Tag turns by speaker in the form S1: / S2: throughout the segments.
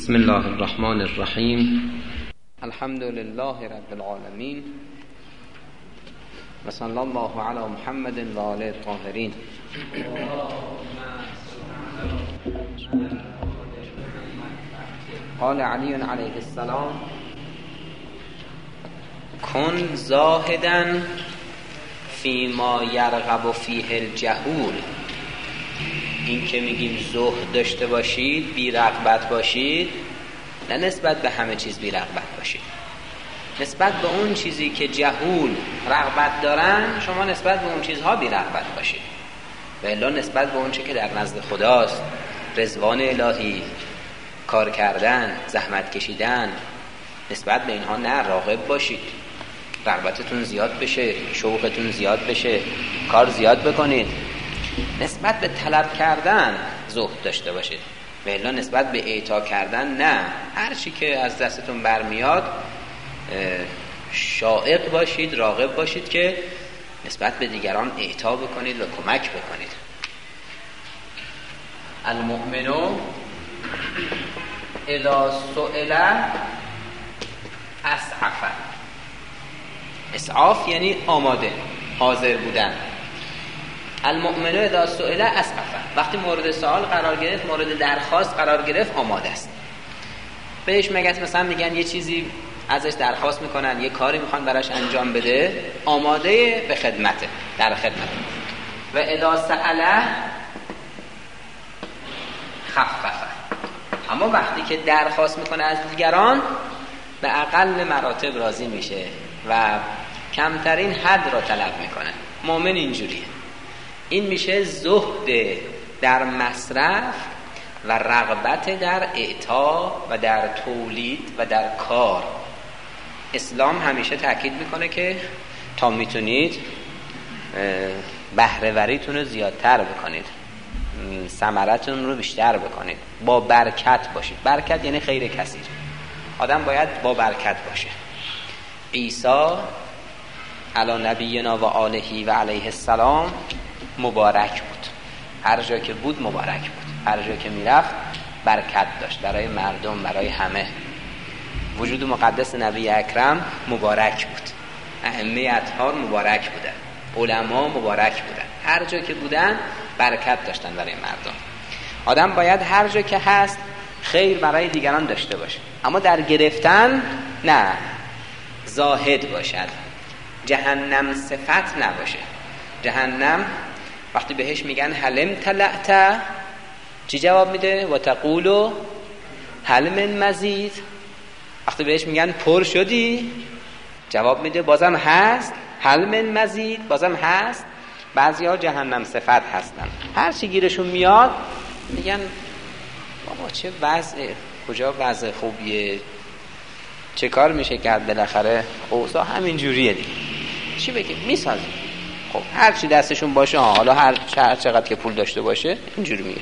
S1: بسم الله الرحمن الرحیم. الحمد لله رب العالمین و صلی الله علی محمد و آله الطاهرین. قال علی علیه السلام: کن زاهدا فیما یرغب فیه الجهول. این که میگیم زهد داشته باشید، بی رغبت باشید، نه نسبت به همه چیز بی رغبت باشید. نسبت به اون چیزی که جهول رغبت دارن، شما نسبت به اون چیزها بی رغبت باشید. و الا نسبت به اون چی که در نزد خداست، رضوان الهی، کار کردن، زحمت کشیدن، نسبت به اینها نه راغب باشید. رغبتتون زیاد بشه، شوقتون زیاد بشه، کار زیاد بکنید. نسبت به طلب کردن زهد داشته باشید، و الا نسبت به اعطا کردن نه. هر چی که از دستتون برمیاد شائق باشید، راغب باشید که نسبت به دیگران اعطا بکنید و کمک بکنید. المؤمن اذا سئل اسعف. اسعاف یعنی آماده، حاضر بودن. المؤمن اذا سئل اسعف، وقتی مورد سوال قرار گرفت، مورد درخواست قرار گرفت، آماده است. بهش مثلا میگن یه چیزی ازش درخواست میکنن، یه کاری میخوان براش انجام بده، آماده به خدمته، در خدمت. و اذا سأل خفف. اما وقتی که درخواست میکنه از دیگران، به اقل مراتب راضی میشه و کمترین حد را طلب میکنه. مؤمن اینجوریه. این میشه زهد در مصرف و رغبت در اعطا و در تولید و در کار. اسلام همیشه تاکید میکنه که تا میتونید بهره وریتون رو زیادتر بکنید، ثمرتون رو بیشتر بکنید، با برکت باشید. برکت یعنی خیر کثیر. آدم باید با برکت باشه. عیسی علی نبینا و آله و علیه السلام مبارک بود. هر جا که بود مبارک بود. هر جا که میرفت برکت داشت برای مردم، برای همه. وجود مقدس نبی اکرم مبارک بود. ائمه اطهار مبارک بودن. علما مبارک بودن. هر جا که بودن برکت داشتن برای مردم. آدم باید هر جا که هست خیر برای دیگران داشته باشه، اما در گرفتن نه، زاهد باشد. جهنم صفت نباشه. جهنم وقتی بهش میگن هل امتلأت، چی جواب میده؟ و تقولو هل من مزید. وقتی بهش میگن پر شدی، جواب میده بازم هست. هل من مزید، بازم هست. بعضی ها جهنم صفت هستن، هر چی گیرشون میاد میگن بابا چه وضعه، کجا وضع خوبیه، چه کار میشه کرد، بالاخره اوضاع همین جوریه دیگه، چی بگیم، میسازیم. خب هر چی دستشون باشه، حالا هر چقدر که پول داشته باشه اینجوری میگه.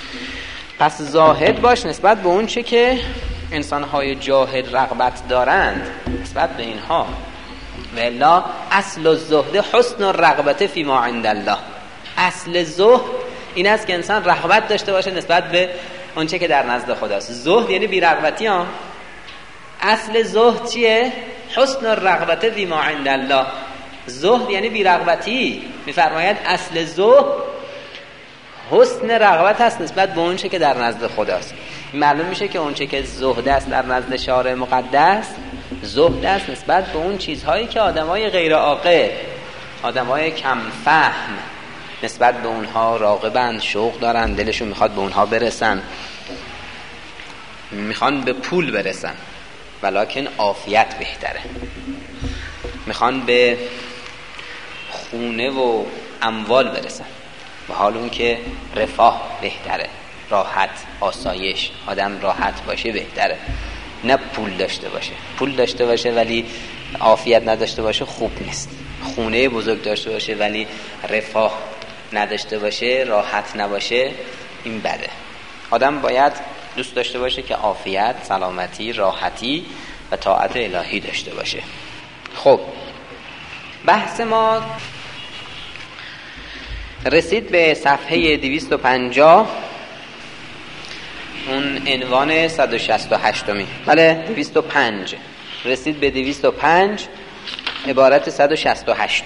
S1: پس زاهد باش نسبت به اون چه که انسانهای جاهل رغبت دارند، نسبت به اینها. و الا اصل الزهد حسن الرغبت فی ما عند الله. اصل زهد این است که انسان رغبت داشته باشه نسبت به اون چه که در نزد خداست. زهد یعنی بی رغبتی ها. اصل زهد چیه؟ حسن الرغبت فی ما عند الله. زهد یعنی بی رغبتی. میفرماید اصل زهد حسن رغبت هست نسبت به اون چه که در نزد خداست. معلوم میشه که اون چه که زهد است در نزد شارع مقدس، زهد است نسبت به اون چیزهایی که آدمای غیر عاقل، آدمای کم فهم نسبت به اونها راغبند، شوق دارن، دلشون میخواد به اونها برسن، میخوان به پول برسن ولکن عافیت بهتره، میخوان به خونه و اموال برسن و حال اون که رفاه بهتره، راحت، آسایش، آدم راحت باشه بهتره، نه پول داشته باشه. پول داشته باشه ولی عافیت نداشته باشه خوب نیست. خونه بزرگ داشته باشه ولی رفاه نداشته باشه، راحت نباشه، این بده. آدم باید دوست داشته باشه که عافیت، سلامتی، راحتی و طاعت الهی داشته باشه. خب بحث ما رسید به صفحه 250 اون عنوان 168می. بله 205 رسید به 205 عبارت 168.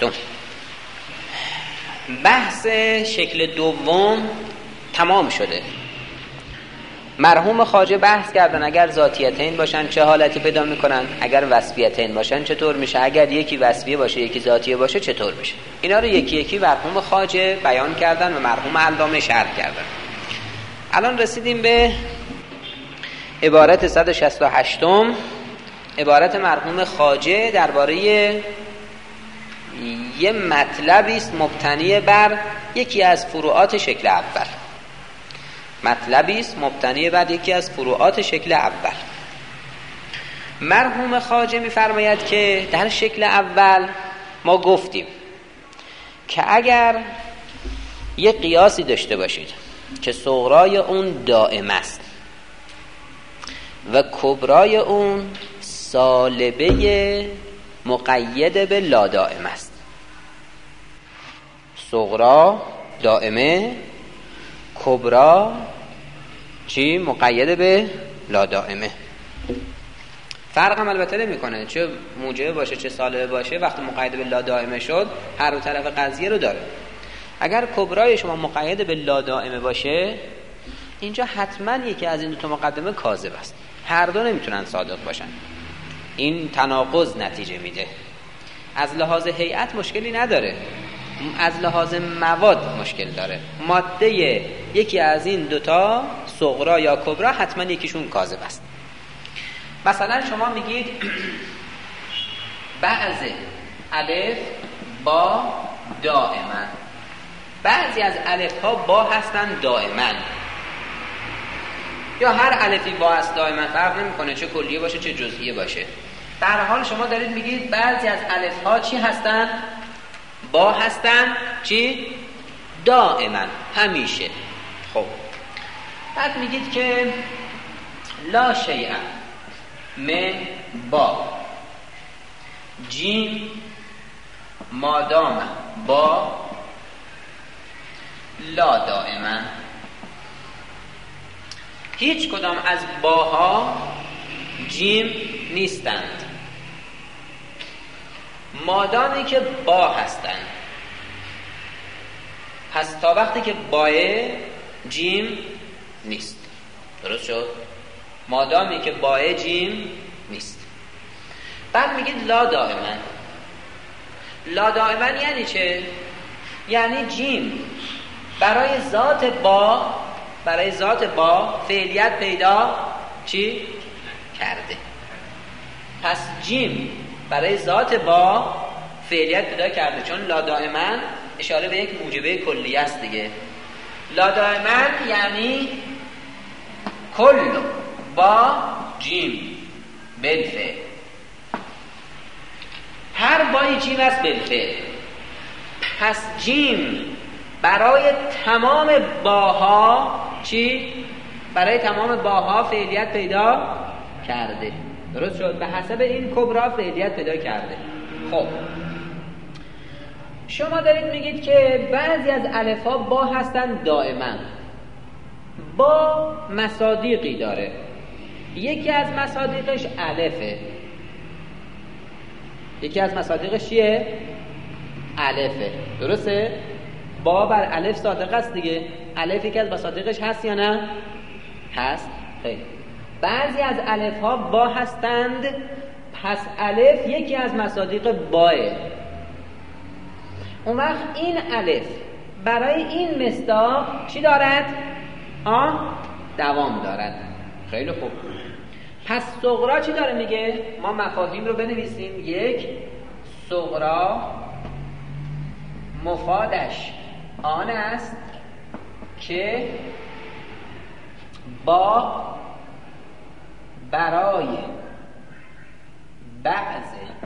S1: بحث شکل دوم تمام شده. مرحوم خواجه بحث کردن اگر ذاتیتین باشن چه حالتی پیدا میکنن، اگر وصفیتین باشن چطور میشه، اگر یکی وصفیه باشه یکی ذاتیه باشه چطور میشه. اینا رو یکی یکی مرحوم خواجه بیان کردن و مرحوم علامه شرح کردن. الان رسیدیم به عبارت 168. عبارت مرحوم خواجه درباره یه مطلبی است مبتنی بر یکی از فروعات شکل اول. مطلبی است مبتنی بر یکی از فروعات شکل اول. مرحوم خواجه می‌فرماید که در شکل اول ما گفتیم که اگر یه قیاسی داشته باشید که صغرای اون دائم است و کبرای اون سالبه مقید به لا دائم است. صغرا دائمه، کبرا چی؟ مقید به لا دائمه. فرق هم البته نمی‌کنه چه موجبه باشه چه سالبه باشه، وقتی مقید به لا دائمه شد هر دو طرف قضیه رو داره. اگر کبرای شما مقید به لا دائمه باشه اینجا حتما یکی از این دو تا مقدمه کاذب است، هر دو نمیتونن صادق باشن. این تناقض نتیجه میده. از لحاظ هیئت مشکلی نداره، از لحاظ مواد مشکل داره. ماده یکی از این دوتا صغرا یا کبرا حتما یکیشون کاذب است. مثلا شما میگید بعض الف با دائما، بعضی از الف ها با هستن دائما، یا هر الفی با است دائما، فرق نمیکنه چه کلیه باشه چه جزئیه باشه. در حال شما دارید میگید بعضی از الف ها چی هستن؟ با هستن چی؟ دائما، همیشه. خب بعد میگید که لا شیء من با جیم مادام با لا دائما. هیچ کدام از باها جیم نیستند مادامی که با هستند. پس تا وقتی که باه جیم نیست. درست شد؟ مادامی که باه جیم نیست. بعد میگید لا دائما. لا دائما یعنی چه؟ یعنی جیم برای ذات با فعلیت پیدا چی؟ کرده. پس جیم برای ذات با فعلیت پیدا کرده، چون لا دائما اشاره به یک موجبه کلیه است دیگه. لا دائما یعنی کل با جیم بالفعل، هر بای جیم است بالفعل. پس جیم برای تمام باها چی؟ برای تمام باها فعلیت پیدا کرده. درست شد؟ به حسب این کبرا فعلیت پیدا کرده. خب شما دارید میگید که بعضی از الفا با هستن دائما. با مصادیقی داره، یکی از مصادیقش الفه. یکی از مصادیقش چیه؟ الفه. درسته؟ با بر الف صادق است دیگه. الف یکی از مصادیقش هست یا نه؟ هست. خیلی. بعضی از الف ها با هستند، پس الف یکی از مصادیق باه. اون وقت این الف برای این مصداق چی دارد؟ دوام دارد. خیلی خوب. پس صغرا چی داره میگه؟ ما مفاهیم رو بنویسیم. یک، صغرا مفادش آن است که با برای بعض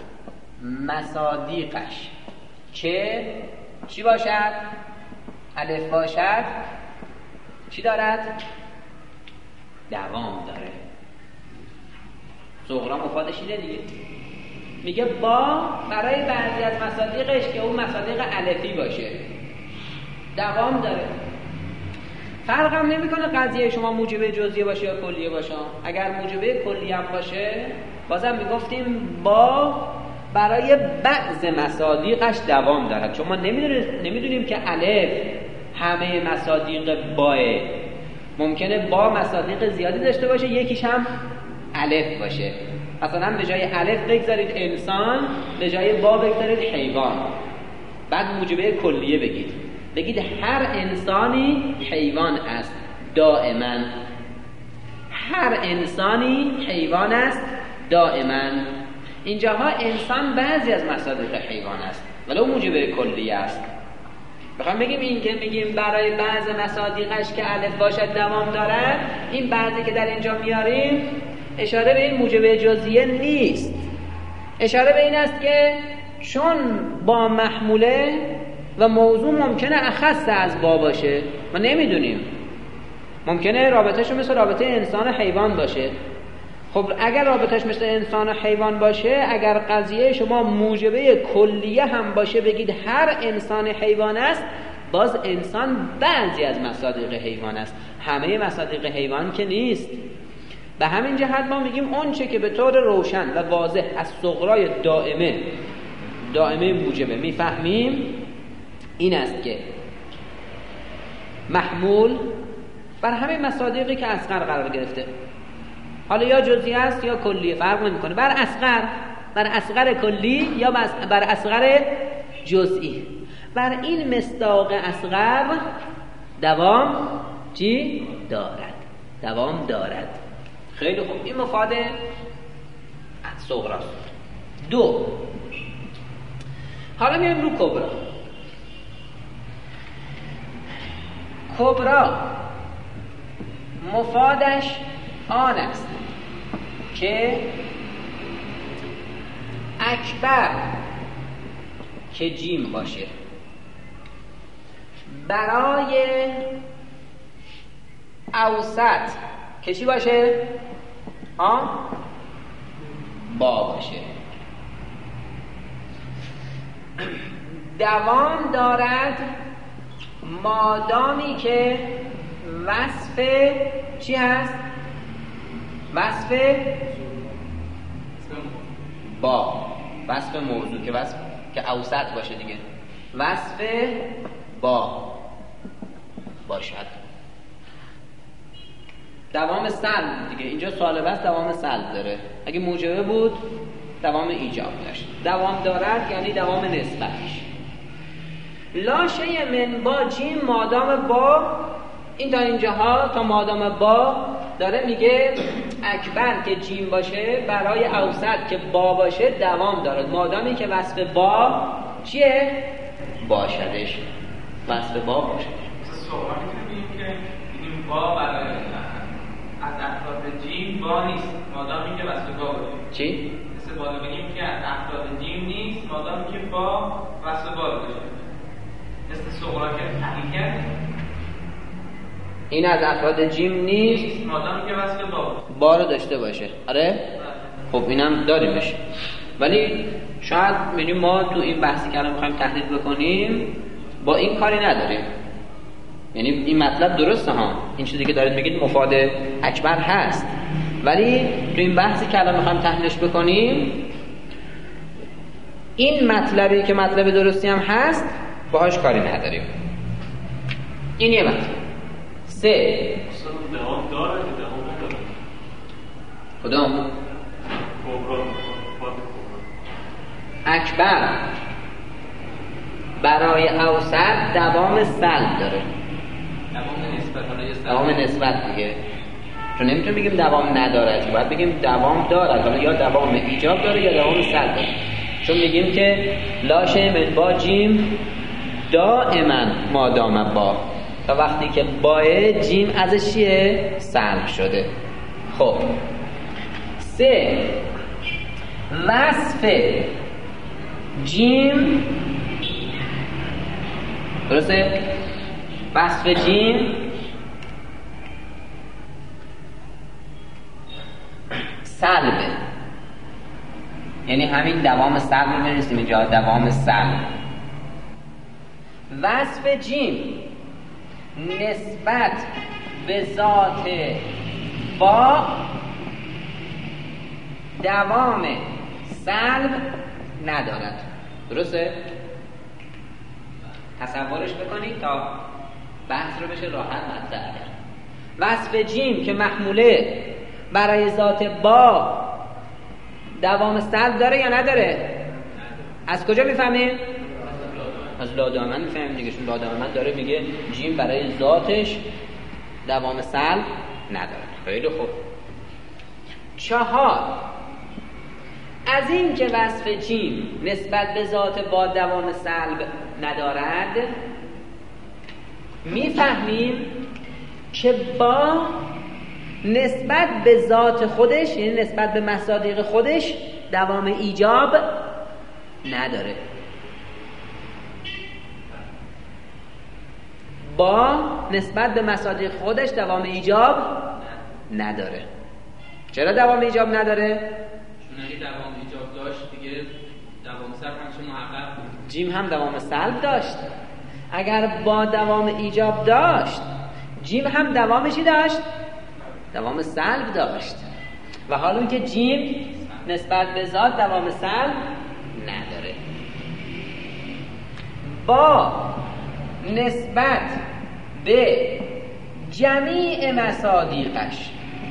S1: مصادیقش که چی باشد؟ الف باشد چی دارد؟ دوام داره. صغرا مفادش اینه دیگه. میگه با برای بعضی از مصادیقش که اون مصادیق الفی باشه دوام داره. فرق هم نمیکنه قضیه شما موجبه جزئیه باشه یا کلیه باشه. اگر موجبه کلیه هم باشه بازم میگفتیم با برای بعض مصادیقش دوام دارد، چون ما نمیدونیم که الف همه مصادیق باه. ممکنه با مصادیق زیادی داشته باشه، یکیش هم الف باشه. مثلا به جای الف بگذارید انسان، به جای با بگذارید حیوان. بعد موجبه کلیه بگید هر انسانی حیوان است دائما. هر انسانی حیوان است دائما. اینجاها انسان بعضی از مصادیق حیوان است ولو موجبه کلیه است. بخوام بگیم این که میگیم برای بعض مصادیقش که الف باشد دوام دارد، این بعضی که در اینجا میاریم اشاره به این موجبه جزئیه نیست. اشاره به این است که چون با محموله و موضوع ممکنه اخص از با باشه، ما نمیدونیم، ممکنه رابطه‌شو مثل رابطه انسان و حیوان باشه. خب اگر رابطه‌اش مثل انسان و حیوان باشه، اگر قضیه شما موجبه کلیه هم باشه بگید هر انسان حیوان است، باز انسان بعضی از مصادیق حیوان است، همه مصادیق حیوان که نیست. به همین جهت ما میگیم اون چه که به طور روشن و واضح از صغرای دائمه موجبه میفهمیم این است که محمول بر همه مصادیقی که اصغر قرار گرفته، حالا یا جزئی است یا کلی، فرق نمیکنه، بر اصغر کلی یا بر اصغر جزئی، بر این مصداق اصغر دوام دارد. خیلی خوب، این مفاد صغراست. 2. حالا میایم رو کبرا. کبرا مفادش آن است که اکبر که جیم باشه برای اوسط که چی باشه؟ با باشه. دوام دارد مادامی که وصف چی هست؟ وصف با، وصف موضوع که وصف که اوسط باشه دیگه، وصف با باشد. دوام سلب دیگه، اینجا سالبه است، دوام سلب داره. اگه موجبه بود دوام ایجاب داشت. دوام دارد یعنی دوام نسبتش. لاشه من با جیم مادام با، این تا اینجاها تا مادام با داره میگه اکبر که جیم باشه برای اوسط که با باشه دوام داره، مادامی که وصف با چیه؟ باشدش، وصف با باشه.
S2: سوال می‌کنیم که این با برای از افراد جیم با نیست مادامی که وصف با باشه.
S1: چی؟
S2: استفاده بگیم که از افراد جیم نیست مادامی که با وصف با باشه. مثل صغرا که تحقیق کرد
S1: این از افراد جیم نیست
S2: مادامی که وصف
S1: با رو داشته باشه. آره؟ خب اینم داریمش، ولی شاید می‌بینیم ما تو این بحثی که الان می‌خوایم تحلیل بکنیم با این کاری نداریم. یعنی این مطلب درسته ها، این چیزی که دارید میگید مفاد اکبر هست، ولی تو این بحثی که الان می‌خوایم تحلیلش بکنیم این مطلبی که مطلب درستی هم هست باهاش کاری نداریم. این یه مطلب. 3
S2: دوام داره که دوام نداره.
S1: کدام؟ اکبر برای اوسط دوام سلب داره، دوام نسبت دیگه، چون نمیتونیم بگیم دوام نداره، باید بگیم دوام داره، حالا یا دوام ایجاب داره یا دوام سلب داره، چون میگیم که لاشه من با جیم دائما مادام با، تا وقتی که با جیم ازش چیه؟ سلب شده. خب 3 وصف جیم، درسته؟ وصف جیم سلبه، یعنی همین دوام سلب رو بنویسیم اینجا، دوام سلب. وصف جیم نسبت به ذات با دوام سلب ندارد. درسته؟ تصورش بکنید تا بحث رو بشه راحت مطرح کرد. وصف جیم که محموله برای ذات با دوام سلب داره یا نداره؟ از کجا میفهمیم؟ از لادامن میفهمیم دیگه، چون لادامن داره میگه جیم برای ذاتش دوام سلب نداره. خیلی خوب. 4 از این که وصف جیم نسبت به ذات با دوام سلب ندارد میفهمیم که با نسبت به ذات خودش، یعنی نسبت به مصادیق خودش، دوام ایجاب نداره. با نسبت به مصادیق خودش دوام ایجاب نداره. چرا دوام ایجاب نداره؟
S2: چون اگه دوام ایجاب داشت دیگه دوام سلب همچون محقق بود.
S1: جیم هم دوام سلب داشت. اگر با دوام ایجاب داشت، جیم هم دوامشی داشت؟ دوام سلب داشت. و حالا اون که جیم نسبت به ذات دوام سلب نداره. با نسبت به جمیع مصادیقش،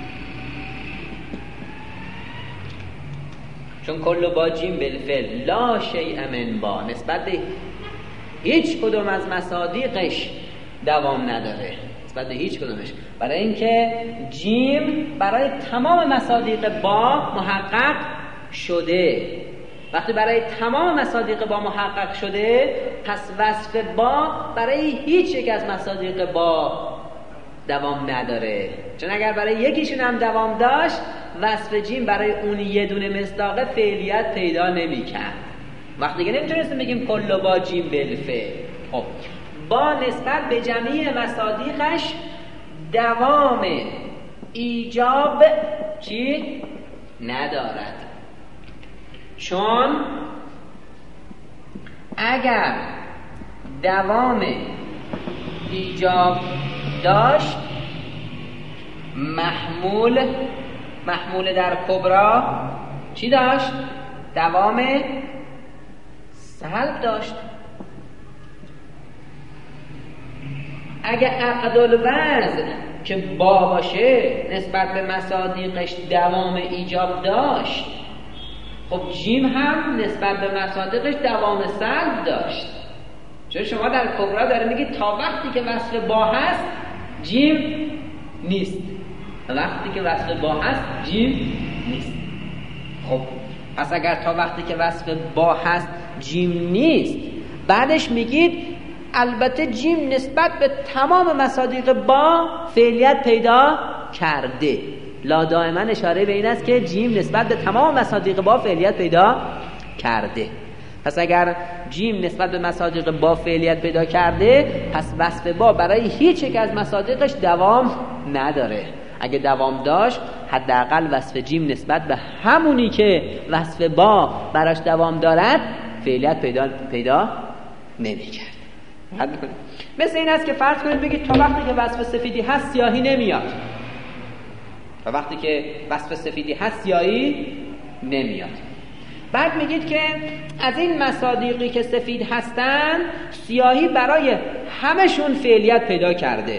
S1: چون کل با جیم بالفعل لا شیء من با، نسبت به هیچ کدوم از مصادیقش دوام نداره، نسبت به هیچ کدومش، برای اینکه جیم برای تمام مصادیق با محقق شده. وقتی برای تمام مصادیق با محقق شده، پس وصف با برای هیچ یک از مصادیق با دوام نداره. چون اگر برای یکیشون هم دوام داشت، وصف جیم برای اون یه دونه مصداق فعلیت پیدا نمی‌کرد. وقتی دیگه نمیتونستیم بگیم کل با جیم بالفعل. خب با نسبت به جمیع مصادیقش دوام ایجاب چی؟ ندارد. چون اگر دوام ایجاب داشت، محمول در کبرا چی داشت؟ دوام سلب داشت. اگر عقد الوضع که با باشه نسبت به مصادیقش دوام ایجاب داشت، خب جیم هم نسبت به مصادیقش دوام سلب داشت. چون شما در کبرا داره میگید تا وقتی که وصف با هست جیم نیست، وقتی که وصف با هست جیم نیست. خب پس اگر تا وقتی که وصف با هست جیم نیست، بعدش میگید البته جیم نسبت به تمام مصادیق با فعلیت پیدا کرده. لا دائما اشاره به این است که جیم نسبت به تمام مصادیق با فعلیت پیدا کرده. پس اگر جیم نسبت به مصادیق با فعلیت پیدا کرده، پس وصف با برای هیچ یک از مصادیقش دوام نداره. اگه دوام داشت، حداقل وصف جیم نسبت به همونی که وصف با براش دوام دارد فعلیت پیدا نمی‌کرد. مثل این است که فرض کنید بگید تا وقتی که وصف سفیدی هست سیاهی نمیاد. تا وقتی که وصف سفیدی هست سیاهی نمیاد. بعد میگید که از این مصادیقی که سفید هستن، سیاهی برای همشون فعلیت پیدا کرده.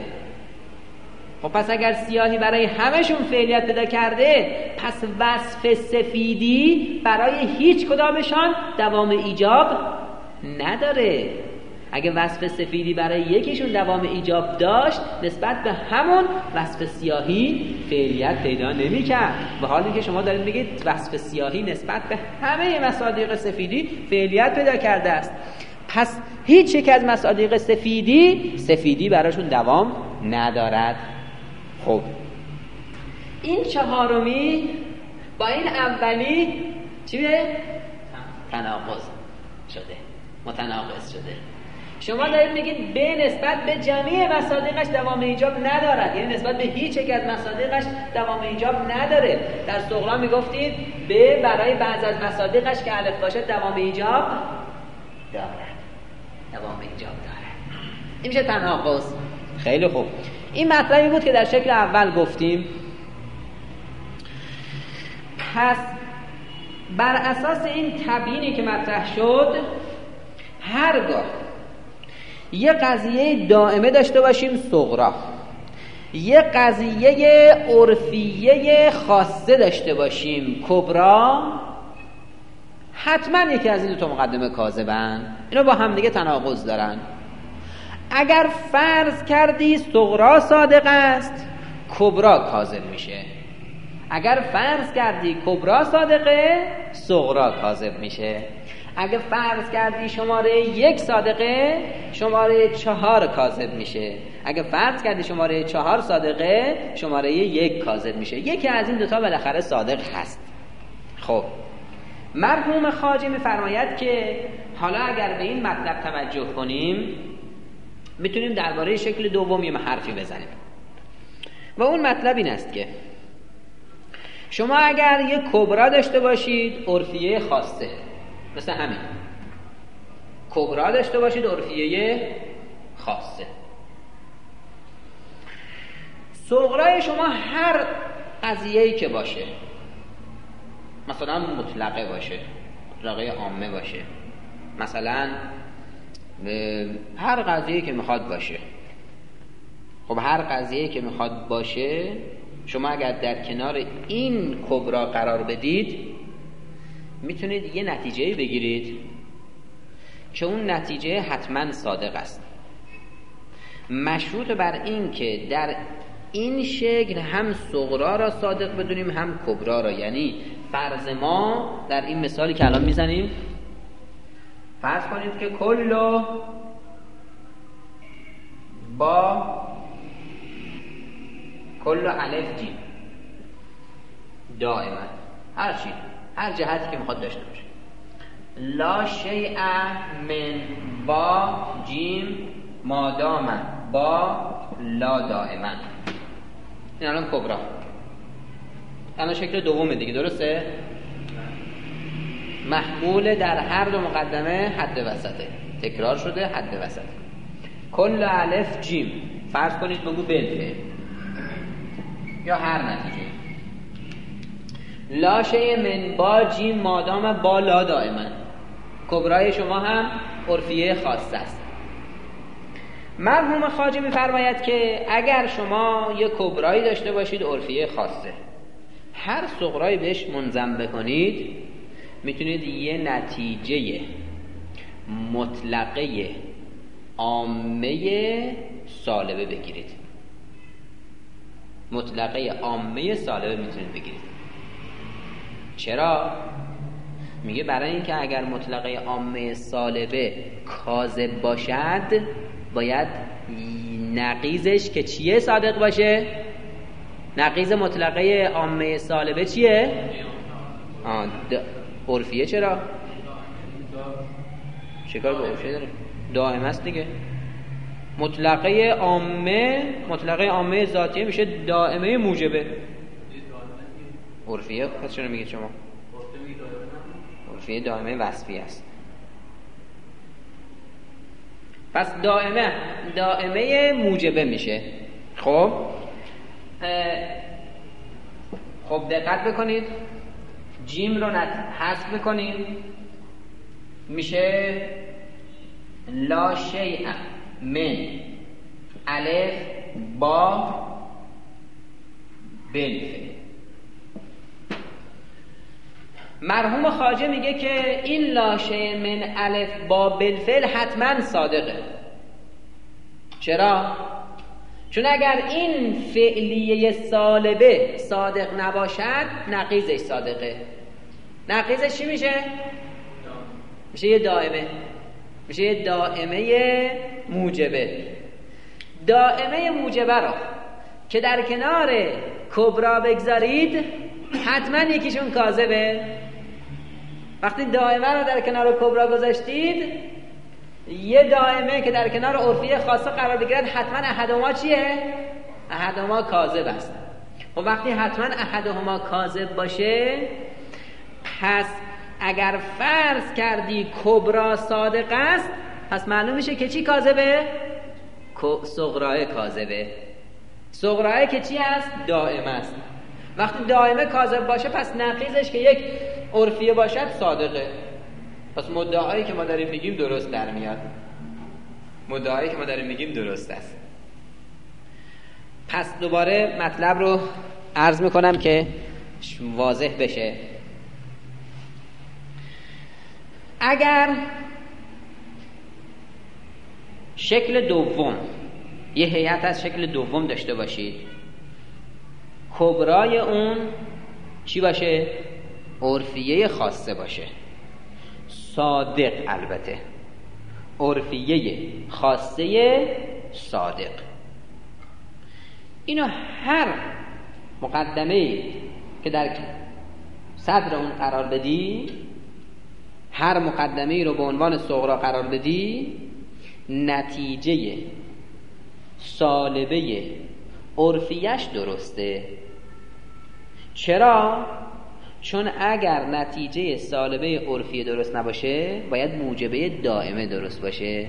S1: خب پس اگر سیاهی برای همشون فعلیت پیدا کرده، پس وصف سفیدی برای هیچ کدامشان دوام ایجاب نداره. اگه وصف سفیدی برای یکیشون دوام ایجاب داشت، نسبت به همون وصف سیاهی فعلیت پیدا نمی‌کرد. و حالی که شما دارید میگید وصف سیاهی نسبت به همه مصادیق سفیدی فعلیت پیدا کرده است، پس هیچ یک از مصادیق سفیدی براشون دوام ندارد. خب این چهارمی با این اولی چیه؟ تناقض شده، متناقض شده. شما دارید میگید به نسبت به جمیع مصادیقش دوام ایجاب ندارد، یعنی نسبت به هیچ یک از مصادیقش دوام ایجاب نداره. در استقلا میگفتید به برای بعض از مصادیقش که الف باشه دوام ایجاب دارد، دوام ایجاب دارد. این میشه تناقض. خیلی خوب. این مطلبی بود که در شکل اول گفتیم. پس بر اساس این تبیینی که مطرح شد، هرگاه یه قضیه دائمه داشته باشیم صغرا، یه قضیه عرفیه خاصه داشته باشیم کبرا، حتما یکی از این دو تا مقدمه کاذبن. اینا با هم دیگه تناقض دارن. اگر فرض کردی صغرا صادق است، کبرا کاذب میشه. اگر فرض کردی کبرا صادقه، صغرا کاذب میشه. اگر فرض کردی شماره 1 صادقه، شماره 4 کاذب میشه. اگر فرض کردی شماره 4 صادقه، شماره 1 کاذب میشه. یکی از این دوتا بالاخره صادق هست. خب مرحوم خواجه میفرماید که حالا اگر به این مطلب توجه کنیم، میتونیم درباره شکل دوم یه حرفی بزنیم و اون مطلب این است که شما اگر یک کبرا داشته باشید عرفیه خاصه، مثل همین کبرا داشته باشید عرفیه خاصه، صغرای شما هر قضیه‌ای که باشه، مثلا مطلقه باشه، مطلقه عامه باشه، مثلا هر قضیه‌ای که میخواد باشه. خب هر قضیه‌ای که میخواد باشه، شما اگر در کنار این کبرا قرار بدید، میتونید یه نتیجه بگیرید که اون نتیجه حتما صادق است، مشروط بر این که در این شکل هم صغرا را صادق بدونیم هم کبرا را. یعنی فرض ما در این مثالی که الان میزنیم، فرض کنید که کلو با کلو الف جیم دائما، هر چی، هر جهتی که میخواد داشته باشه، لا شیء من با جیم مادام با لا دائما. این الان کبرا، الان شکل دومه دیگه، درسته؟ محمول در هر دو مقدمه حد وسطه، تکرار شده حد وسط. کل الف جیم، فرض کنید بگو بلفه یا هر نتیجه، لا شیء من با جیم مادام با لا دائما. کبرای شما هم عرفیه خاصه است. مرحوم خواجه میفرماید که اگر شما یک کبرایی داشته باشید عرفیه خاصه، هر صغرایی بهش منضم بکنید، میتونید یه نتیجه مطلقه عامه سالبه بگیرید. مطلقه عامه سالبه میتونید بگیرید. چرا؟ میگه برای اینکه اگر مطلقه عامه سالبه کاذب باشد، باید نقیضش که چیه صادق باشه. نقیض مطلقه عامه سالبه چیه؟ عرفیه. چرا؟ چیکار با عرفیه داره؟ دائم است دیگه. مطلقه عامه ذاتیه میشه دائمه موجبه. عرفیه پس چرا میگه شما؟ عرفیه دائمه وصفی است. پس دائمه موجبه میشه. خب دقت بکنید، جیم رو حذف بکنید، میشه لا شیء من الف با بلفه. مرحوم خواجه میگه که این لا شیء من الف با بلفل حتما صادقه. چرا؟ چون اگر این فعلیه سالبه صادق نباشد، نقیضش صادقه. نقیضش چی میشه؟ میشه یه دائمه، میشه یه دائمه موجبه. دائمه موجبه را که در کنار کبرا بگذارید، حتما یکیشون کاذبه. وقتی دائمه رو در کنار کبرا گذاشتید، یه دائمه که در کنار عرفیه خاصه قرار بگیرد، حتما احدهما چیه؟ احدهما کاذب است. و وقتی حتما احدهما کاذب باشه، پس اگر فرض کردی کبرا صادق است، پس معلوم میشه که چی کاذبه؟ صغرای کاذبه. صغرای که چی هست؟ دائمه است. وقتی دائمه کاذب باشه پس نقیضش که یک عرفیه باشد صادقه. پس مدعایی که ما داریم میگیم درست در میاد. مدعایی که ما داریم میگیم درست است. پس دوباره مطلب رو عرض میکنم که واضح بشه. اگر شکل دوم، یه هیئت از شکل دوم داشته باشید، کبرای اون چی باشه؟ عرفیه خاصه باشه، صادق. البته عرفیه خاصه صادق. اینو هر مقدمه که در صدر اون قرار بدی، هر مقدمه رو به عنوان صغرا قرار بدی، نتیجه سالبه عرفیش درسته. چرا؟ چون اگر نتیجه سالبه عرفی درست نباشه باید موجبه دائمه درست باشه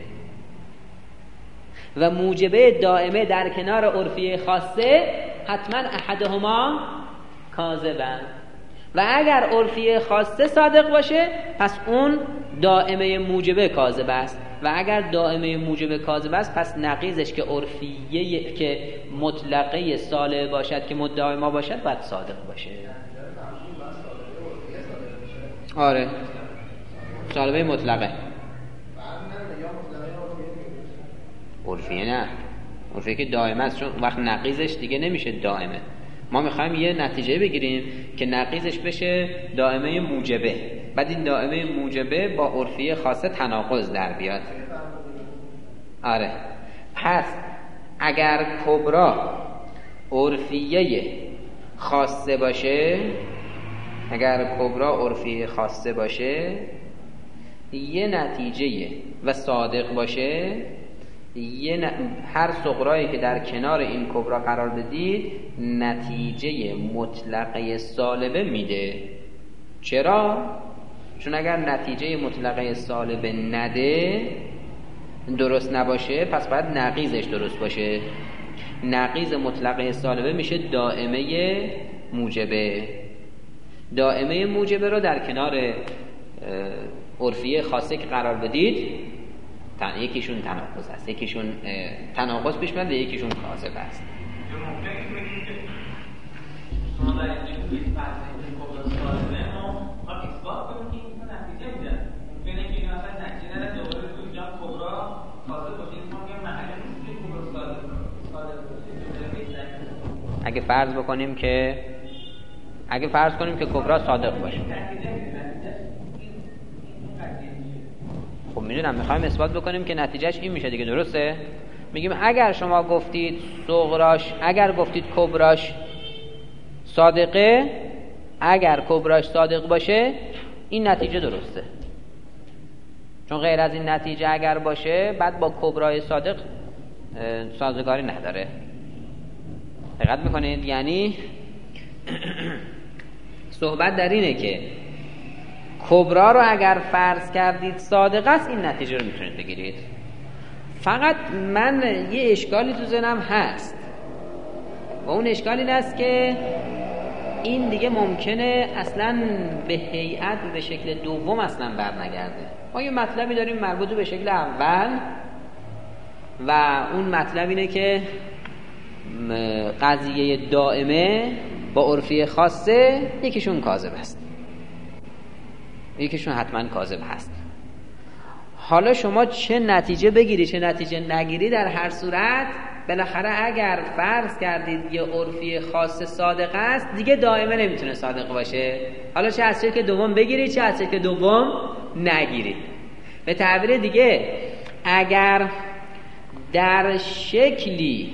S1: و موجبه دائمه در کنار عرفی خاصه حتما احدهما کاذبن و اگر عرفی خاصه صادق باشه پس اون دائمه موجبه کاذب است و اگر دائمه موجبه کاذب است پس نقیضش که عرفیه که مطلقه صالح باشد که مدعای ما باشد باید صادق باشه. آره صالحه مطلقه. عرفیه نه، عرفیه که دائمه است، چون وقت نقیضش دیگه نمیشه دائمه. ما میخوایم یه نتیجه بگیریم که نقیضش بشه دائمه موجبه، بعد این دائمه موجبه با عرفیه خاصه تناقض در بیاد. آره پس اگر کبرا عرفیه خاصه باشه، اگر کبرا عرفیه خاصه باشه یه نتیجه و صادق باشه، هر صغرایی که در کنار این کبرا قرار بدید نتیجه مطلقه سالبه میده. چرا؟ چون اگر نتیجه مطلقه سالبه نده، درست نباشه، پس باید نقیضش درست باشه. نقیض مطلقه سالبه میشه دائمه موجبه. دائمه موجبه رو در کنار عرفیه خاصه که قرار بدید، یکیشون تناقض است، یکیشون تناقض پیش میاد، یکیشون کاذب است. اگه فرض کنیم که کبرا صادق باشه، خب میدونم میخوایم اثبات بکنیم که نتیجهش این میشه دیگه، درسته؟ میگیم اگر شما گفتید صغراش، اگر گفتید کبراش صادقه، اگر کبراش صادق باشه این نتیجه درسته، چون غیر از این نتیجه اگر باشه بعد با کبرای صادق سازگاری نداره. دقت میکنید؟ یعنی صحبت در اینه که کبرا رو اگر فرض کردید صادق است این نتیجه رو میتونید بگیرید. فقط من یه اشکالی تو ذهنم هست و اون اشکال این است که این دیگه ممکنه اصلا به هیئت و به شکل دوم اصلا برنگرده. ما یه مطلبی داریم مربوط به شکل اول و اون مطلب اینه که قضیه دائمه با عرفی خاصه یکیشون کاذب است، یکیشون حتما کاذب هست. حالا شما چه نتیجه بگیری چه نتیجه نگیری، در هر صورت بالاخره اگر فرض کردید یه عرفی خاص صادق است دیگه دائمه نمیتونه صادق باشه. حالا چه از شکل دوم بگیری چه از شکل دوم نگیری. به تعبیر دیگه اگر در شکلی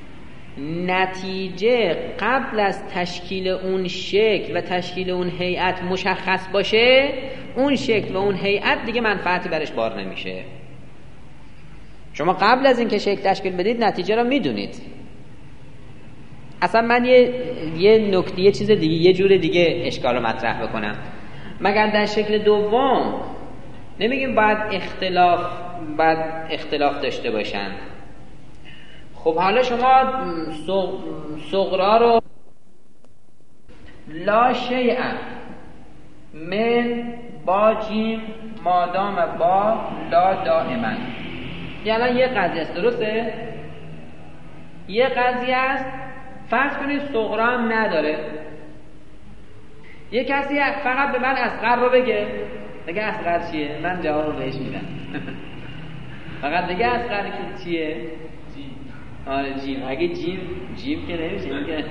S1: نتیجه قبل از تشکیل اون شکل و تشکیل اون هیئت مشخص باشه، اون شکل و اون هیئت دیگه منفعتی برش بار نمیشه. شما قبل از اینکه شکل تشکیل بدید نتیجه رو میدونید. اصلا من یه نکته، یه چیز دیگه، یه جور دیگه اشکال رو مطرح بکنم. مگر در شکل دوم نمیگیم باید اختلاف داشته باشن، خب حالا شما صغرا رو لا شیئا من با جیم مادام با لا دائما. یعنی یه قضیه است، درسته؟ یه قضیه است، فرض کنید صغرا هم نداره. یه کسی فقط به من اصغر رو بگه اصغر چیه؟ من جواب رو بهش میدم. فقط بگه اصغر که چیه؟ آره جیم. اگه جیم که نمیشه میگه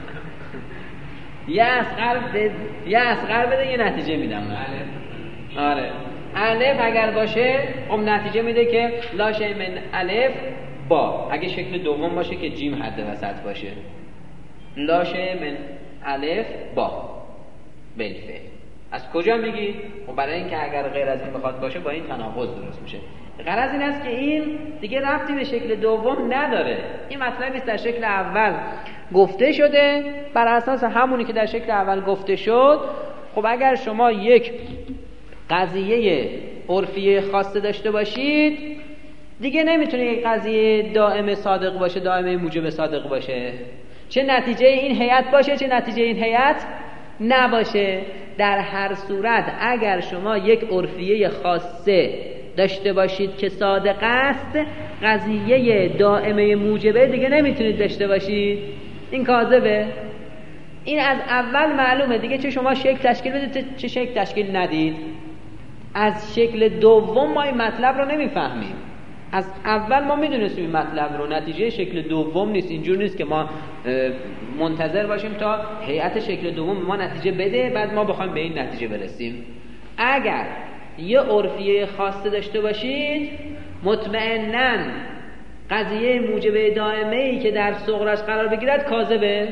S1: یه اصغر بده یه نتیجه میدم. آره الف اگر باشه خب نتیجه میده که لا شیء من الف با. اگه شکل دوم باشه که جیم حد وسط باشه، لا شیء من الف با بالفعل. از کجا میگی؟ خب برای اینکه اگر غیر از این بخواد باشه با این تناقض درست میشه. غرض این است که این دیگه ربطی به شکل دوم نداره. این مطلبی در شکل اول گفته شده، بر اساس همونی که در شکل اول گفته شد. خب اگر شما یک قضیه عرفی خاصه داشته باشید دیگه نمیتونه یک قضیه دائم صادق باشه، دائم موجب صادق باشه، چه نتیجه این هیئت باشه چه نتیجه این هیئت نباشه. در هر صورت اگر شما یک عرفیه خاصه داشته باشید که صادق است، قضیه دائمه موجبه دیگه نمیتونید داشته باشید، این کاذبه. این از اول معلومه دیگه، چه شما شکل تشکیل بدید چه شکل تشکیل ندید. از شکل دوم ما این مطلب رو نمیفهمیم. از اول ما میدونستیم این مطلب رو، نتیجه شکل دوم نیست. اینجور نیست که ما منتظر باشیم تا هیئت شکل دوم ما نتیجه بده بعد ما بخوایم به این نتیجه برسیم. اگر یه عرفیه خاصه داشته باشید مطمئناً قضیه موجب دائمه‌ای که در صغرش قرار بگیرد کاذبه.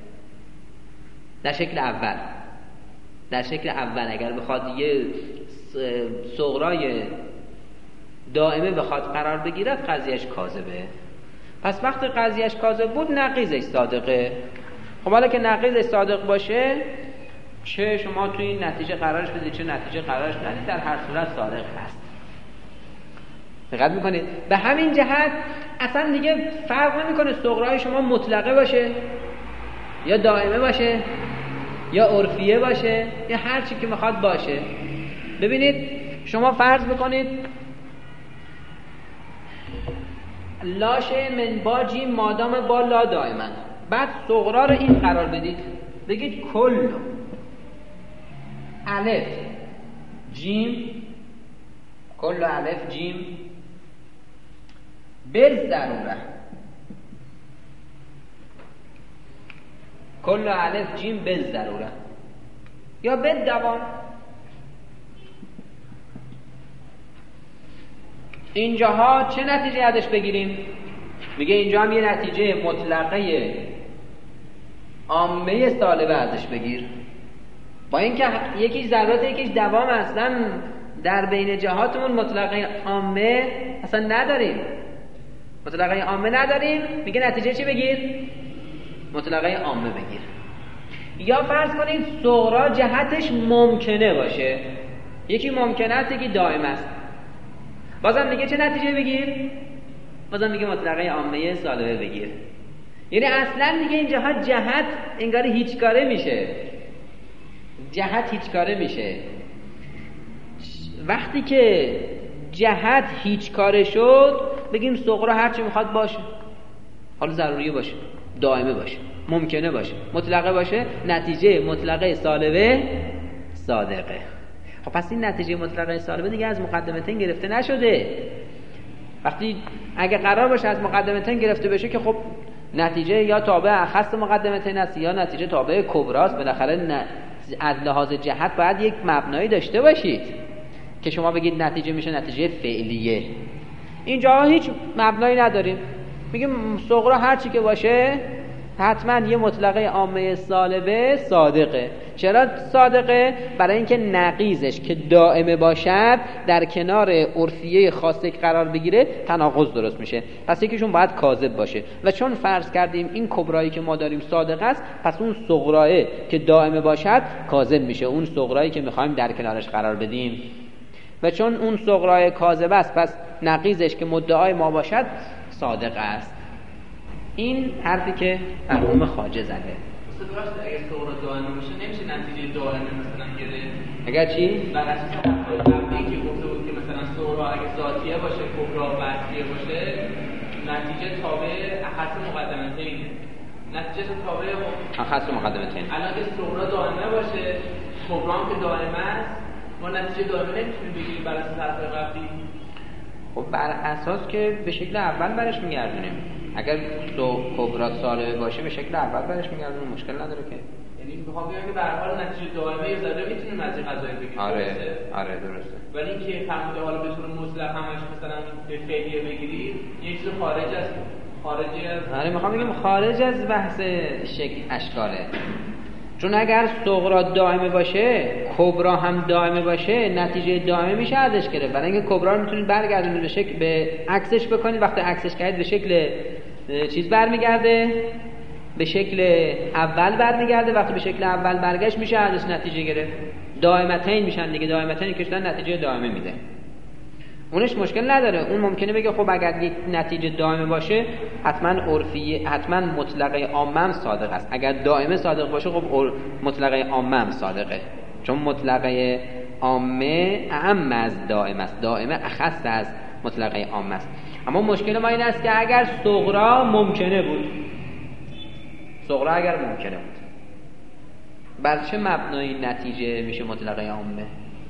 S1: در شکل اول اگر بخواد یه صغرای دائمه بخواد قرار بگیرد قضیهش کاذبه. پس وقتی قضیهش کاذب بود نقیضش صادقه. خب حالا که نقیضش صادق باشه چه شما توی این نتیجه قرارش بدید چه نتیجه قرارش ندید، در هر صورت صادق هست. دقت میکنید؟ به همین جهت اصلا دیگه فرق نمیکنه صغرای شما مطلقه باشه یا دائمه باشه یا عرفیه باشه یا هر چی که میخواد باشه. ببینید شما فرض بکنید لا شیء من با جیم مادام با لا دائما، بعد صغرا رو این قرار بدید، بگید کل الف جیم، کل الف جیم بالضروره، کل الف جیم بالضروره یا بالدوام. اینجاها چه نتیجه ازش بگیریم؟ میگه اینجا هم یه نتیجه مطلقه عامه سالبه ازش بگیر، با اینکه یکیش ضرورت یکیش دوام. اصلا در بین جهاتمون مطلقه عامه اصلا نداریم، مطلقه عامه نداریم. میگه نتیجه چی بگیر؟ مطلقه عامه بگیر. یا فرض کنید صغرا جهتش ممکنه باشه، یکی ممکنه است یکی دائم است، بازم میگه چه نتیجه بگیر؟ بازم میگه مطلقه عامه سالبه بگیر. یعنی اصلا دیگه اینجاها جهت انگار هیچ کاره میشه، جهت هیچ کاره میشه. وقتی که جهت هیچ کاره شد بگیم صغرا هرچی میخواد باشه، حالا ضروری باشه، دائمه باشه، ممکنه باشه، مطلقه باشه، نتیجه مطلقه سالبه صادقه. خب پس این نتیجه مطلقه سالبه دیگه از مقدمتین گرفته نشده. وقتی اگه قرار باشه از مقدمتین گرفته بشه که خب نتیجه یا تابع اخص مقدمتین است یا نتیجه تابع کبراست. بالاخره از لحاظ جهت باید یک مبنایی داشته باشید که شما بگید نتیجه میشه نتیجه فعلیه. اینجا هیچ مبنایی نداریم، میگیم صغرا هر چی که باشه حتما یه مطلقه عامه سالبه صادقه. چرا صادقه؟ برای اینکه نقیضش که دائمه باشد در کنار عرفیه خاصه قرار بگیره تناقض درست میشه. پس یکیشون باید کاذب باشه. و چون فرض کردیم این کبرایی که ما داریم صادق است، پس اون صغرایی که دائمه باشد کاذب میشه، اون صغرایی که میخوایم در کنارش قرار بدیم. و چون اون صغرای کاذب است پس نقیضش که مدعای ما باشد صادق است. این حرفی که مرحوم خواجه زده.
S2: درسته اگه صغرا دائمه باشه نمیشه نتیجه دائمه مثلا گرفت.
S1: اگر چی؟
S2: بر اساس قبلی که گفته بود که مثلا صغرا اگه ذاتیه باشه کبرا وصفیه باشه نتیجه تابع اخص مقدمتین. نتیجه تابع
S1: اخص مقدمتین.
S2: الان که صغرا دائمه باشه کبرا هم که دائمه است ما نتیجه دائمه نمیتونیم بگیریم بر اساس حرف قبلی.
S1: خب بر اساس که به شکل اول برش میگردونیم. اگر کبرا سالبه باشه به شکل اول برش میگردونیم مشکل نداره که.
S2: یعنی میخوام بگم که به هر حال نتیجه دائمه یه ذره میتونیم از این قضایی بگیریم.
S1: آره درسته.
S2: ولی اینکه فرموده حالا به طور مطلق همش مثلا به فعلیه بگیرید یه چیز خارجی از
S1: آره میخوام بگم خارج از بحث شکل اشکاله. چون اگر صغرا دائمه باشه کبرا هم دائمه باشه نتیجه دائمه میشه ازش گرفت. برای اینکه کبرا رو میتونید برگردونید به شکل به عکسش بکنید. وقتی عکسش کردید به شکل چیز برمیگرده به شکل اول برمیگرده. وقتی به شکل اول برگشت میشه ازش نتیجه گرفت. دائمتین میشن دیگه. دائمتین که شدن نتیجه دائمه میده. اونش مشکل نداره. اون ممکنه بگه خب اگر یک نتیجه دائمه باشه حتما عرفیه حتما مطلقه عامه هم صادق است. اگر دائمه صادق باشه خب مطلقه عامه هم صادقه. چون مطلقه عامه اعم از دائمه است. دائمه اخص از مطلقه عامه است. اما مشکل ما این است که اگر صغرا ممکنه بود صغرا اگر ممکنه بود بر چه مبنای نتیجه میشه مطلقه عامه؟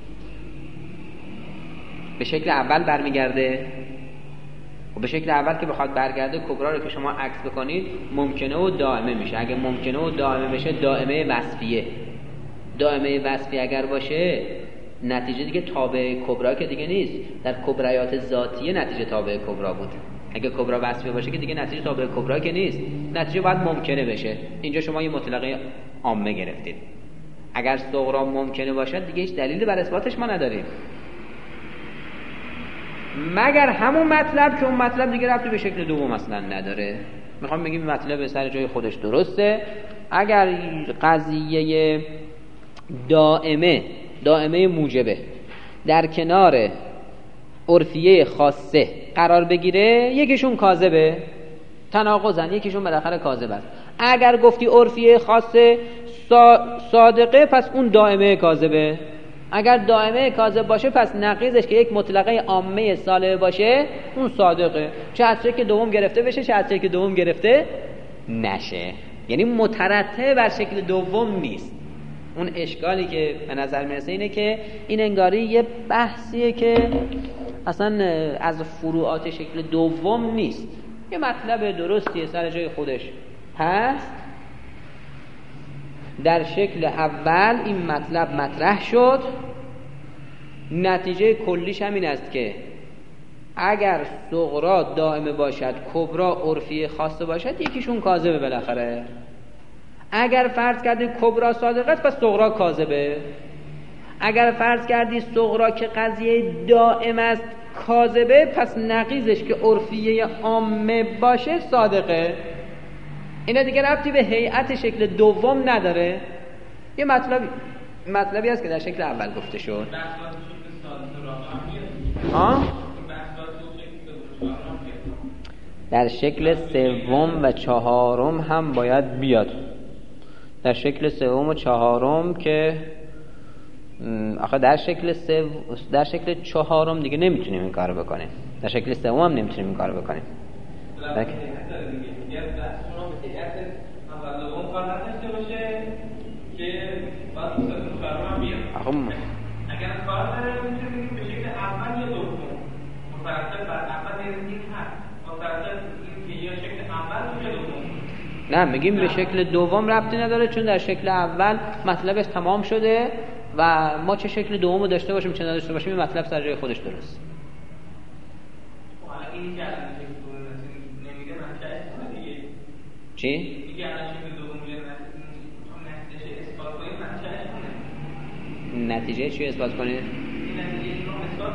S1: به شکل اول برمیگرده. و به شکل اول که بخواد برگرده کبرا رو که شما عکس بکنید ممکنه و دائمه میشه. اگه ممکنه و دائمه بشه دائمه وصفیه. دائمه وصفی اگر باشه نتیجه دیگه تابع کبرا که دیگه نیست. در کبریات ذاتیه نتیجه تابع کبرا بود. اگه کبرا وصفی باشه که دیگه نتیجه تابع کبرا که نیست. نتیجه باید ممکنه بشه. اینجا شما یه مطلقه عامه گرفتید. اگر صغرا ممکنه باشه دیگه هیچ دلیلی بر اثباتش ما نداریم مگر همون مطلب که اون مطلب دیگه ربطی به شکل دوم اصلا نداره. میخوام بگیم مطلب سر جای خودش درسته. اگر قضیه دائمه موجبه در کنار عرفیه خاصه قرار بگیره یکیشون کاذبه تناقضن. یکیشون بالاخره کاذب است. اگر گفتی عرفیه خاصه صادقه پس اون دائمه کاذبه. اگر دائمه کاذب باشه پس نقیضش که یک مطلقه عامه سالبه باشه اون صادقه. چه از شکل دوم گرفته بشه چه از شکل دوم گرفته نشه. یعنی مترتب بر شکل دوم نیست. اون اشکالی که به نظر میرسه اینه که این انگاری یه بحثیه که اصلا از فروعات شکل دوم نیست. یه مطلب درستیه سر جای خودش هست. در شکل اول این مطلب مطرح شد. نتیجه کلیش هم این است که اگر صغرا دائمه باشد کبرا عرفی خاصه باشد یکیشون کاذبه بالاخره. اگر فرض کردی کبرا صادقه است پس صغرا کاذبه. اگر فرض کردی صغرا که قضیه دائم است کاذبه پس نقیضش که عرفیه عامه باشه صادقه. اینا دیگه ربطی به هیئت شکل دوم نداره. یه مطلبی هست که در شکل اول گفته شد. در شکل سوم و چهارم هم باید بیاد. در شکل سوم و چهارم که آخه در شکل چهارم دیگه نمیتونیم این کارو بکنیم. در شکل سوم هم نمیتونیم این کارو بکنیم.
S2: اگر کار داره میتونیم به شکل اول یا دوم مترتب بر اول این هست مترتب این که یا شکل اول یا دوم.
S1: نه میگیم به شکل دوم ربطی نداره چون در شکل اول مطلبش تمام شده و ما چه شکل دوم رو داشته باشیم چه نداشته باشیم این مطلب سر جای خودش درست.
S2: حالا این که الان شکل دوم نمیگه منشأ دیگه
S1: چی؟
S2: میگه الان شکل دوم نتیجه اثبات کنید منشأ
S1: نتیجه چی اثبات کنید؟
S2: نتیجه رو اثبات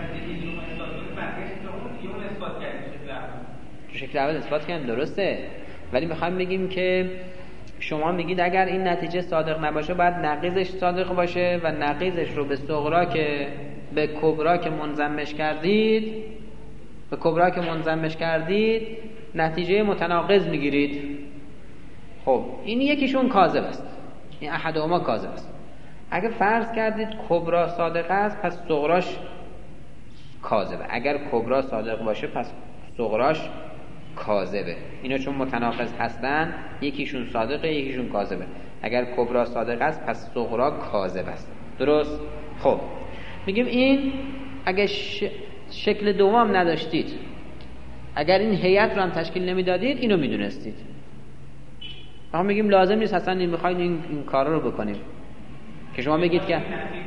S1: تو شکل اول اثبات کردن درسته. ولی میخوایم بگیم که شما میگید اگر این نتیجه صادق نباشه باید نقیضش صادق باشه و نقیضش رو به صغرا که به کبرا که منضمش کردید نتیجه متناقض میگیرید. خب این یکیشون کاذب است، این احدهما کاذب است. اگر فرض کردید کبرا صادق است پس صغراش کاذبه، اگر کبرا صادق باشه پس صغراش کاذبه. اینا چون متناقض هستن یکیشون صادقه یکیشون کاذبه. اگر کبرا صادق است پس صغرا کاذب است. درست؟ خب میگیم این اگر شکل دوم نداشتید، اگر این هیئت رو هم تشکیل نمیدادید اینو میدونستید. ما میگیم لازم نیست اصلا این میخواید این کارا رو بکنیم که شما میگید که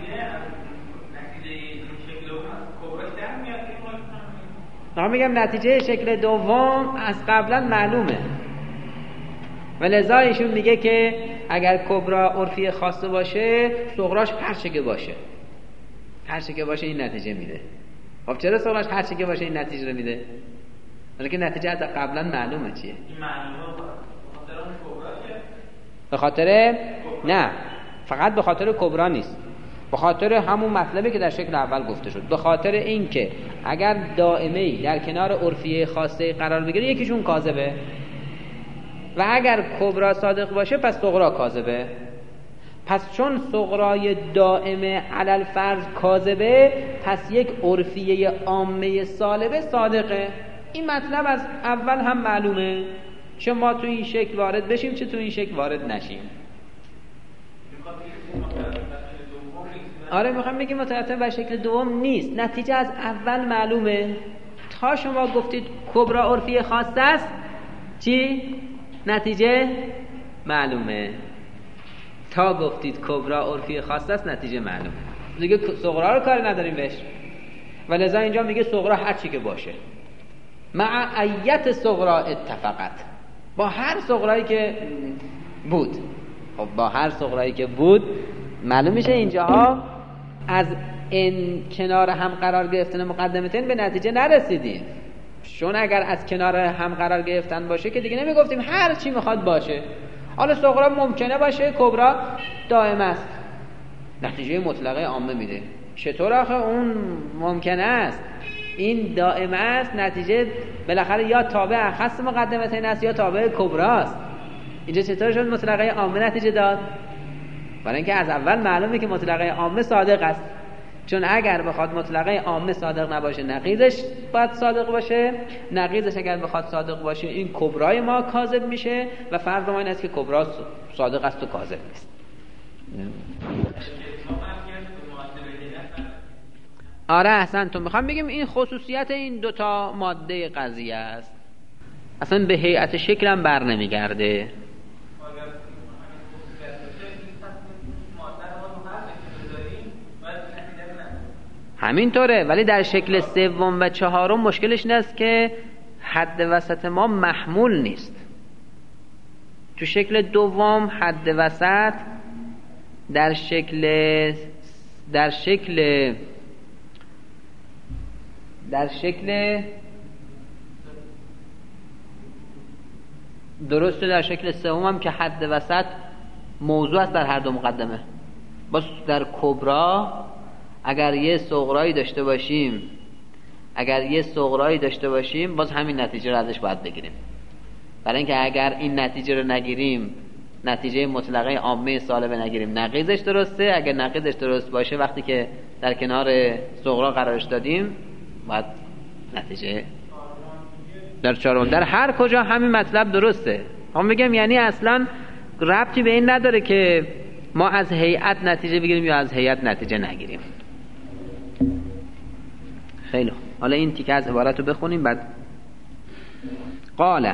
S1: ما میگم نتیجه شکل دوم از قبلا معلومه و لذا ایشون میگه که اگر کبرا عرفی خاصه باشه صغراش هر چه که باشه، هر چه که باشه این نتیجه میده. خب چرا صغراش هر چه که باشه این نتیجه رو میده؟ برای که نتیجه از قبلا معلومه چیه. به خاطر نه، فقط به خاطر کبرا نیست، به خاطر همون مطلبی که در شکل اول گفته شد، به خاطر اینکه اگر دائمه‌ای در کنار عرفیه خاصه قرار بگیره یکیشون کاذبه و اگر کبرا صادق باشه پس صغرا کاذبه. پس چون صغرای دائمه علل فرض کاذبه پس یک عرفیه عامه سالبه صادقه. این مطلب از اول هم معلومه، چه ما تو این شکل وارد بشیم چه تو این شکل وارد نشیم. آره میخوام بگیم مترتب بر شکل دوم نیست، نتیجه از اول معلومه. تا شما گفتید کبرا عرفی خاصه است چی؟ نتیجه معلومه. تا گفتید کبرا عرفی خاصه است نتیجه معلومه. دیگه صغرا رو کاری نداریم بهش و لذا اینجا میگه صغرا هر چی که باشه مع ایت صغرا اتفقت، با هر صغرایی که بود. خب با هر صغرایی که بود معلوم میشه اینجاها از این کنار هم قرار گرفتن مقدمتین به نتیجه نرسیدیم. چون اگر از کنار هم قرار گرفتن باشه که دیگه نمیگفتیم هر چی میخواد باشه. حالا صغرا ممکنه باشه کبرا دائم است، نتیجه مطلقه عامه میده. چطور آخه اون ممکنه است؟ این دائم است، نتیجه بالاخره یا تابع اخص مقدمتین است یا تابع کبرا است. اینجا چطور شد مطلقه عامه نتیجه داد؟ برای اینکه از اول معلومه که مطلقه عامه صادق است. چون اگر بخواد مطلقه عامه صادق نباشه نقیضش باید صادق باشه، نقیضش اگر بخواد صادق باشه این کبرای ما کاذب میشه و فرض ما این است که کبرا صادق است و کاذب نیست. آره احسن، تو میخوام بگیم این خصوصیت این دوتا ماده قضیه است، اصلا به هیئت شکل هم بر نمیگرده. همینطوره، ولی در شکل سوم و چهارم مشکلش این است که حد وسط ما محمول نیست. تو شکل دوم حد وسط در شکل درسته، در شکل سوم هم که حد وسط موضوع است در هر دو مقدمه. باز در کبرا اگر یه صغرایی داشته باشیم باز همین نتیجه رو ازش باید بگیریم. برای اینکه اگر این نتیجه رو نگیریم، نتیجه مطلقه عامه سالبه نگیریم، نقیضش درسته. اگر نقیضش درست باشه وقتی که در کنار صغرا قرارش دادیم باید نتیجه در چهارم در هر کجا همین مطلب درسته. هم میگم یعنی اصلا ربطی به این نداره که ما از هیئت نتیجه بگیریم یا از هیئت نتیجه نگیریم. خیلی خوب، حالا این تیکه از عبارت رو بخونیم. بعد قال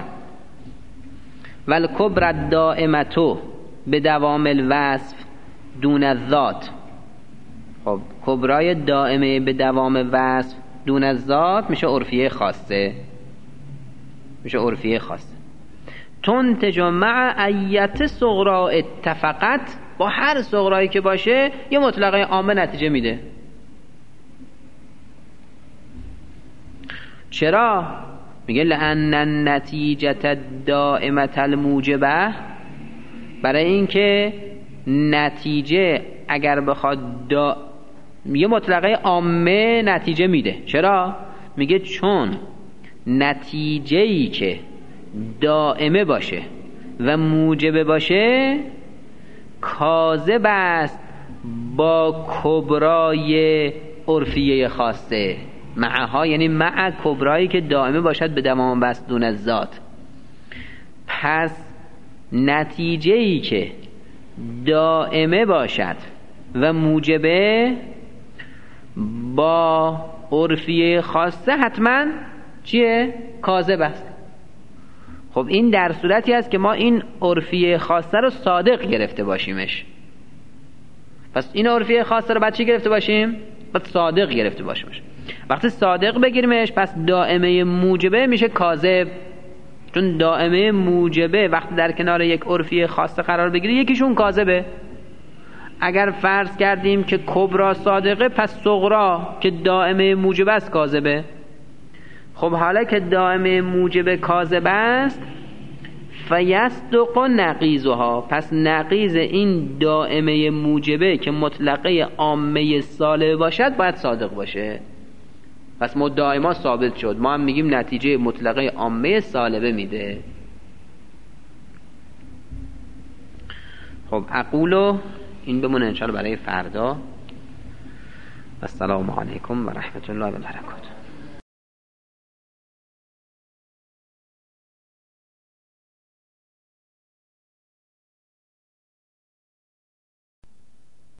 S1: والکبر الدائمة بدوام الوصف دون الذات. خب کبرای دائمه به دوام وصف دون الذات میشه عرفیه خاصه، تنتج مع ایت صغرا اتفقت، با هر صغرایی که باشه یه مطلقه عامه نتیجه میده. چرا؟ میگه لأن النتیجة الدائمة الموجبه، برای اینکه نتیجه اگر بخواد یه مطلقه عامه نتیجه میده. چرا؟ میگه چون نتیجه‌ای که دائمه باشه و موجبه باشه کاذب است با کبرای عرفیه خاصه. معها یعنی مع کبرایی که دائمه باشد به دوام بست دون از ذات. پس نتیجه‌ای که دائمه باشد و موجبه با عرفیه خاصه حتما چیه؟ کاذب است. خب این در صورتی است که ما این عرفیه خاصه رو صادق گرفته باشیمش. پس این عرفیه خاصه رو بعد چی گرفته باشیم؟ بعد صادق گرفته باشیمش. وقتی صادق بگیریمش پس دائمه موجبه میشه کاذب، چون دائمه موجبه وقتی در کنار یک عرفیه خاصه قرار بگیره یکیشون کاذبه. اگر فرض کردیم که کبرا صادقه پس صغرا که دائمه موجبه است کاذبه. خب حالا که دائمه موجبه کاذب است فیصدق نقیضها، پس نقیض این دائمه موجبه که مطلقه عامه سالبه باشد باید صادق باشه. پس مدعا ثابت شد، ما هم میگیم نتیجه مطلقه عامه سالبه میده. خب اقولو این بمونه انشاءالله برای فردا. السلام علیکم و رحمت الله و برکاته.